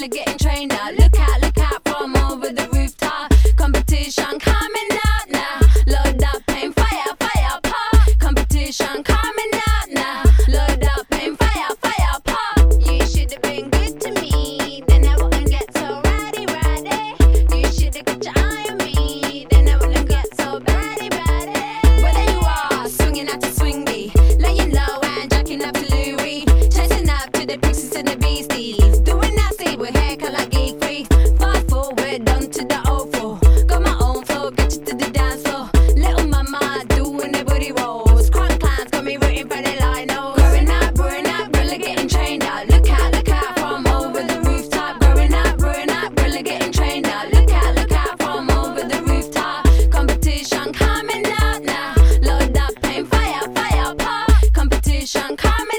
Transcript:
really getting trained now. Look out from over the rooftop. Competition coming out now. Load up, aim, fire, fire, pop. Competition coming out now. Load up, aim, fire, fire, pop. You should have been good to me, then I wouldn't get so rowdy, rowdy. You should have got your eye on me, then I wouldn't get so batty, batty. Whether you are swinging out to swing me, laying low and jacking up to Louis, chasing up to the pixies and the beasties, doing nasty with hair color geek free. Fast forward onto the oval, got my own flow, get you to the dance floor. Little mama doing the booty rolls, crunk clowns got me rooting for the lino. Growing up, really getting trained out. Look out from over the rooftop. Growing up, really getting trained out. Look out from over the rooftop. Competition coming out now. Load up, aim, fire, fire, pop. Competition coming